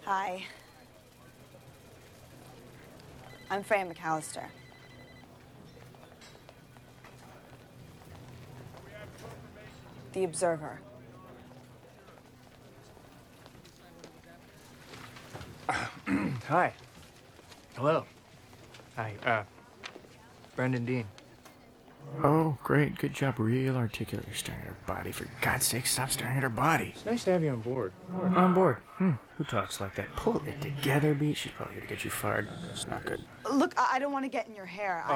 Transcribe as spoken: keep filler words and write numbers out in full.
Hi. I'm Freya McAllister. The Observer. Hi. Hello. Hi, uh, Brendan Dean. Oh, great. Good job. Real articulate. You're staring at her body. For God's sake, stop staring at her body. It's nice to have you on board. On board. Hmm. Who talks like that? Pull it together, B. She's probably here to get you fired. It's not good. Look, I I don't want to get in your hair. Oh,